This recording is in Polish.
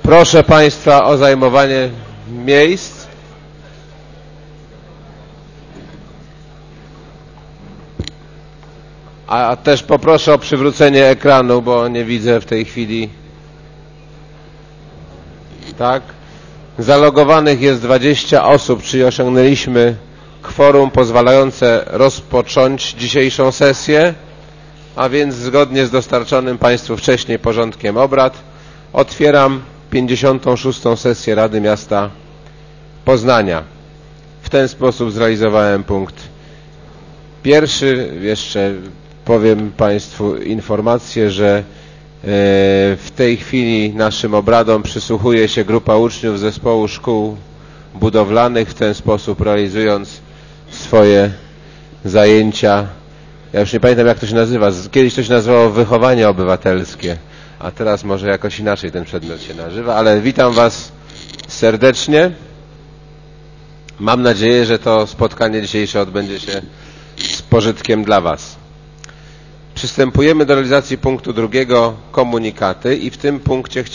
Proszę Państwa o zajmowanie miejsc. A też poproszę o przywrócenie ekranu, bo nie widzę w tej chwili. Tak. Zalogowanych jest 20 osób, czyli osiągnęliśmy kworum pozwalające rozpocząć dzisiejszą sesję, a więc zgodnie z dostarczonym Państwu wcześniej porządkiem obrad otwieram 56. sesję Rady Miasta Poznania. W ten sposób zrealizowałem punkt pierwszy. Jeszcze powiem Państwu informację, że w tej chwili naszym obradom przysłuchuje się grupa uczniów Zespołu Szkół Budowlanych, w ten sposób realizując swoje zajęcia. Ja już nie pamiętam, jak to się nazywa. Kiedyś to się nazywało wychowanie obywatelskie, a teraz może jakoś inaczej ten przedmiot się nazywa, ale witam Was serdecznie. Mam nadzieję, że to spotkanie dzisiejsze odbędzie się z pożytkiem dla Was. Przystępujemy do realizacji punktu drugiego, komunikaty, i w tym punkcie